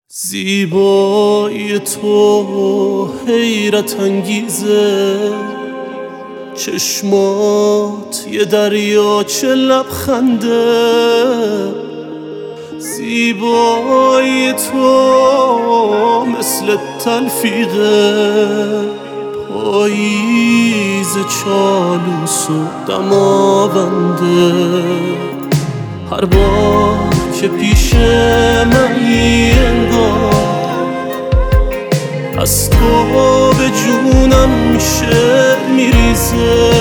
زیبایی تو حیرت انگیزه، چشمات یه دریاچه لبخنده. زیبایی تو مثل تلفیقه، پاییز چالوس و دماونده. هر بار که پیش منی انگار از تو به جونم شعر میریزه.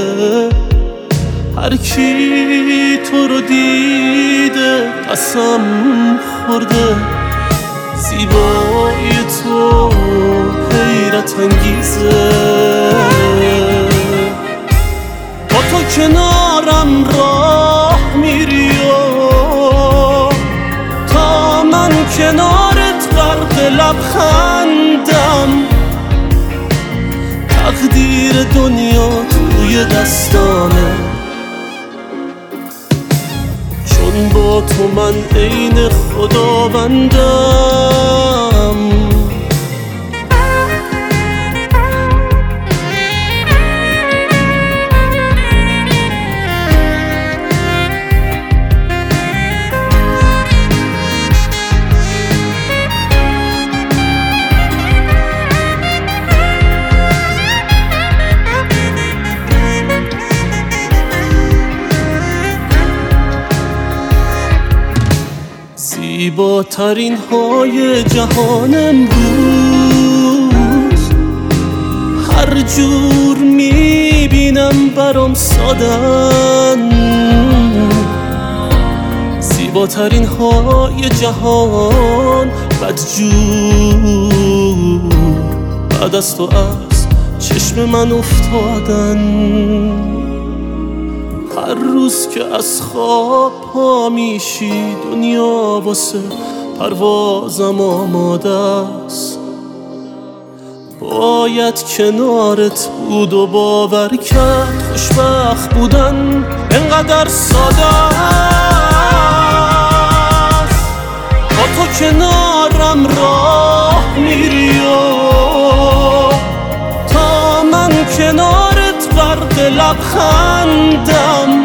هر کی تو رو دیده قسم خورده، زیبایی تو حیرت انگیزه. با تو کنارم راه میری و تا من کنارت غرق لبخندم. تقدیر دنیا توی دستانه، چون با تو من عین خداوندم. زیباترین های جهان امروز هر جور میبینم برام سادن. زیباترین های جهان بدجور بعد از تو از چشم من افتادن. هر روز که از خواب پا میشی دنیا واسه پروازم آماده است. باید کنارت بود و باور کرد خوشبخت بودن انقدر ساده است. با تو کنارم راه میری و تا من کنارت غرق لبخندم.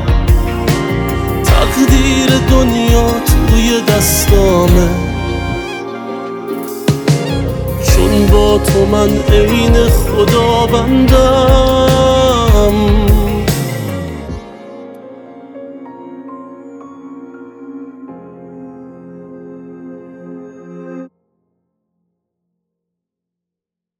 تقدیر دنیا توی دستامه، چون با تو من عین خداوندم.